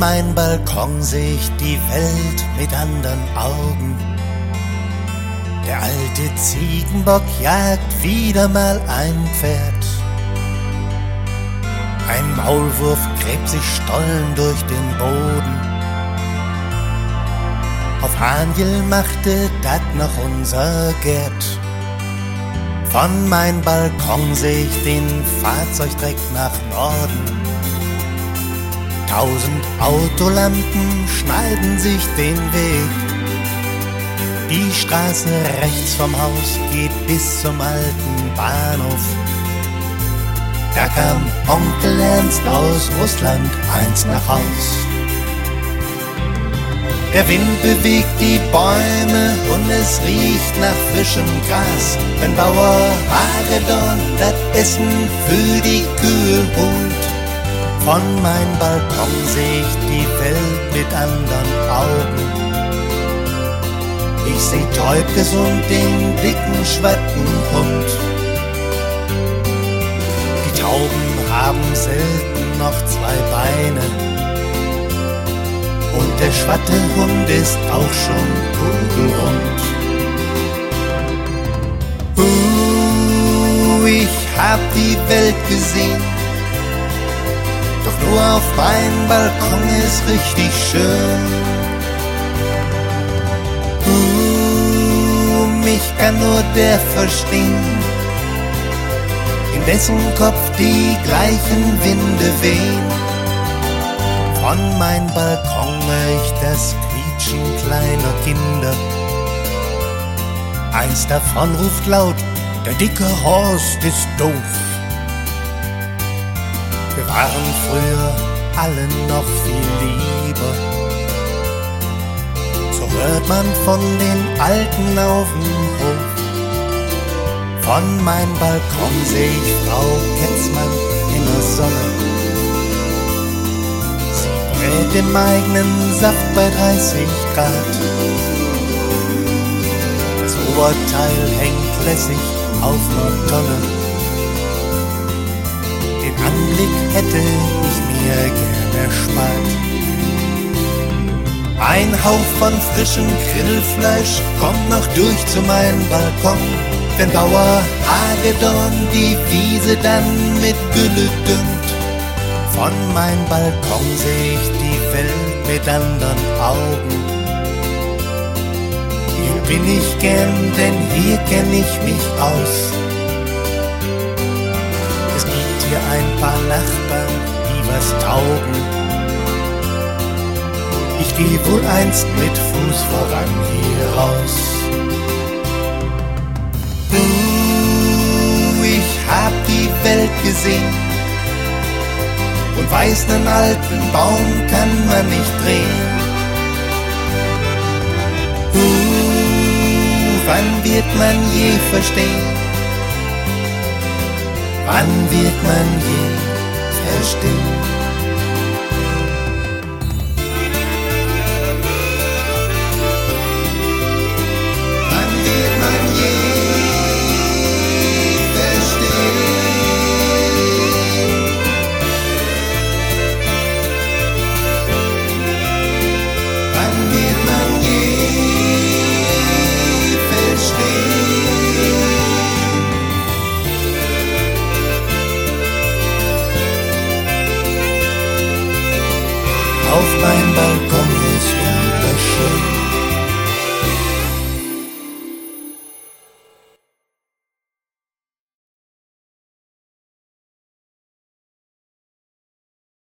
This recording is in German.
meinem Balkon seh ich die Welt mit anderen Augen. Der alte Ziegenbock jagt wieder mal ein Pferd. Ein Maulwurf gräbt sich Stollen durch den Boden. Auf Haniel machte dat noch unser Gerd. Von meinem Balkon seh ich den Fahrzeugdreck nach Norden. 1000 Autolampen schneiden sich den Weg. Die Straße rechts vom Haus geht bis zum alten Bahnhof. Da kam Onkel Ernst aus Russland einst nach Haus. Der Wind bewegt die Bäume und es riecht nach frischem Gras, wenn Bauer Hagedorn das Essen für die Kühe holt. Von meinem Balkon seh ich die Welt mit anderen Augen. Ich seh Teubkes und den dicken Schwattenhund. Die Tauben haben selten noch 2 Beine. Und der Schwattehund ist auch schon kugelrund. Ich hab die Welt gesehen, doch nur auf meinem Balkon ist richtig schön. Mich kann nur der verstehen, in dessen Kopf die gleichen Winde wehen. Von meinem Balkon hör ich das Quietschen kleiner Kinder. Eins davon ruft laut, der dicke Horst ist doof. Wir waren früher alle noch viel lieber. So hört man von den Alten auf dem Hof. Von meinem Balkon seh ich Frau Ketzmann in der Sonne. Sie brät im eigenen Saft bei 30 Grad. Das Oberteil hängt lässig auf ner Tonne. Den Anblick hätte ich mir gern erspart. Ein Hauch von frischem Grillfleisch kommt noch durch zu meinem Balkon, wenn Bauer Hagedorn die Wiese dann mit Gülle düngt. Von meinem Balkon seh ich die Welt mit anderen Augen. Hier bin ich gern, denn hier kenn ich mich aus. Es gibt hier ein paar Nachbarn, die was taugen. Ich geh wohl einst mit Fuß voran hier raus. Ich hab die Welt gesehen und weiß, nen alten Baum kann man nicht drehen. Wann wird man je verstehen? Wann wird man je verstehen? Auf meinem Balkon